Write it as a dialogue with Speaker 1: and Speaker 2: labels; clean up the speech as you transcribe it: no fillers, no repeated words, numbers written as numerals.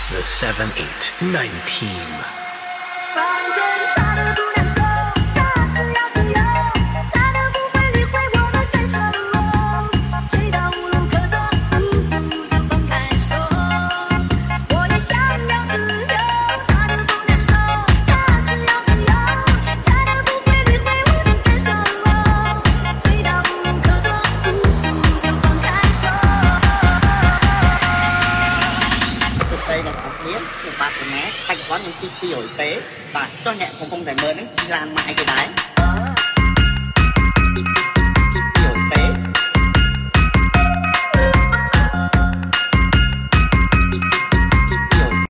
Speaker 1: The 789 team.
Speaker 2: 反正大的不能够，大只要自由，大的不会理会我们干什么，追到无路可走，就放开手。我也想要自由，大的不能收，大只要自由，大的不会理会我们干什么，追到无路可走，就放开手。
Speaker 3: đây là học biết của bạn của mẹ, hay có những cái kiểu tế và cho nhẹ cũng không phải mơ đến chi lan mãi cái đấy.